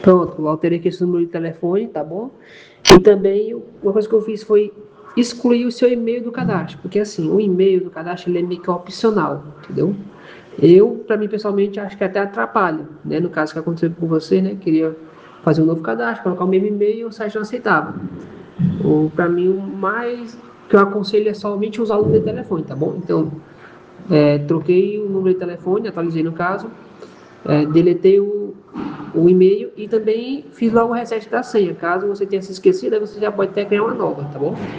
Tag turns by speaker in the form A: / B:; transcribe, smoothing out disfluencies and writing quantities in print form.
A: Pronto, eu alterei aqui esse número de telefone, tá bom? E também, uma coisa que eu fiz foi excluir o seu e-mail do cadastro, porque assim, o e-mail do cadastro ele é meio que opcional, entendeu? Eu, para mim pessoalmente, acho que até atrapalha, né? No caso que aconteceu com você, né? Queria fazer um novo cadastro, colocar o mesmo e-mail e o site não aceitava. Para mim, o mais que eu aconselho é somente usar o número de telefone, tá bom? Então, troquei o número de telefone, atualizei no caso, deletei o e-mail e também fiz logo o reset da senha. Caso você tenha se esquecido, aí você já pode até criar uma nova, tá bom?